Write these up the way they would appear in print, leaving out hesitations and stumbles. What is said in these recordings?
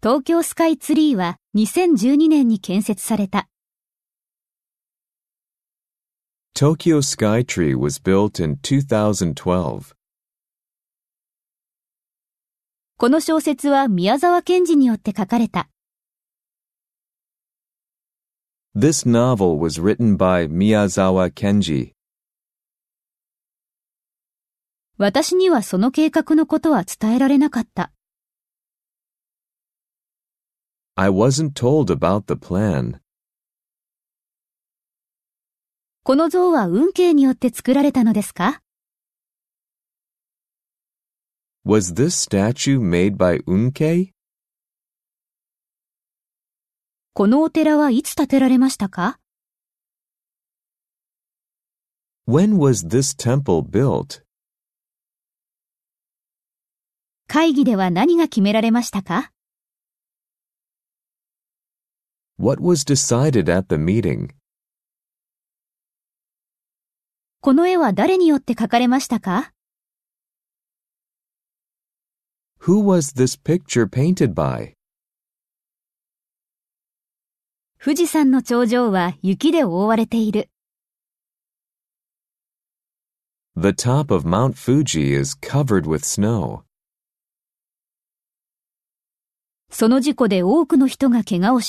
東京スカイツリーは2012年に建設された。 Tokyo Skytree was built in 2012. この小説は宮沢賢治によって書かれた。 This novel was written by Miyazawa Kenji. 私にはその計画のことは伝えられなかった。 I wasn't told about the plan. この像は運慶によって作られたのですか？ Was this statue made by Unkei? このお寺はいつ建てられましたか？ When was this temple built? 会議では何が決められましたか？ What was decided at the meeting? この絵は誰によって描かれましたか？ Who was this picture painted by? 富士山の頂上は雪で覆われている。 The top of Mount Fuji is covered with snow. その事故で多くの人が怪我をした。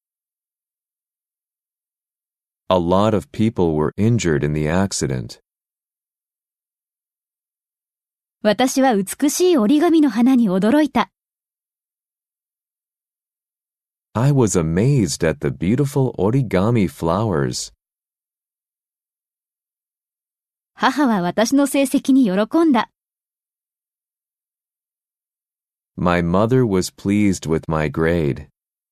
A lot of people were injured in the accident. 私は美しい折り紙の花に驚いた。 I was amazed at the beautiful origami flowers. 母は私の成績に喜んだ。 My mother was pleased with my grade.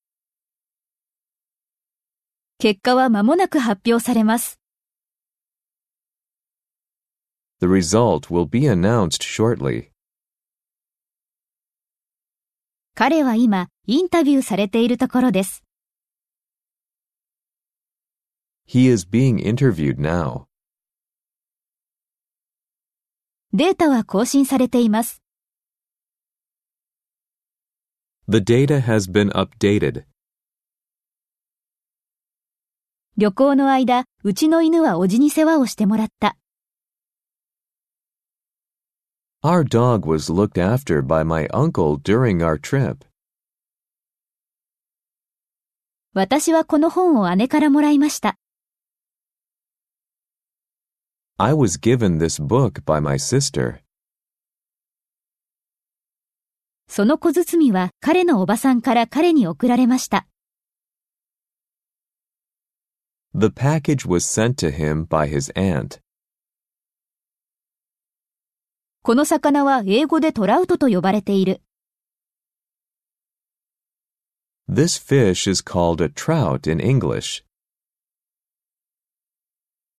結果は間もなく発表されます。 The result will be announced shortly. 彼は今、インタビューされているところです。 He is being interviewed now. データは更新されています。 The data has been updated. 旅行の間、うちの犬はおじに世話をしてもらった。 Our dog was looked after by my uncle during our trip. 私はこの本を姉からもらいました。 I was given this book by my sister. その小包は彼のおばさんから彼に送られました。 The package was sent to him by his aunt. この魚は英語でトラウトと呼ばれている。 This fish is called a trout in English.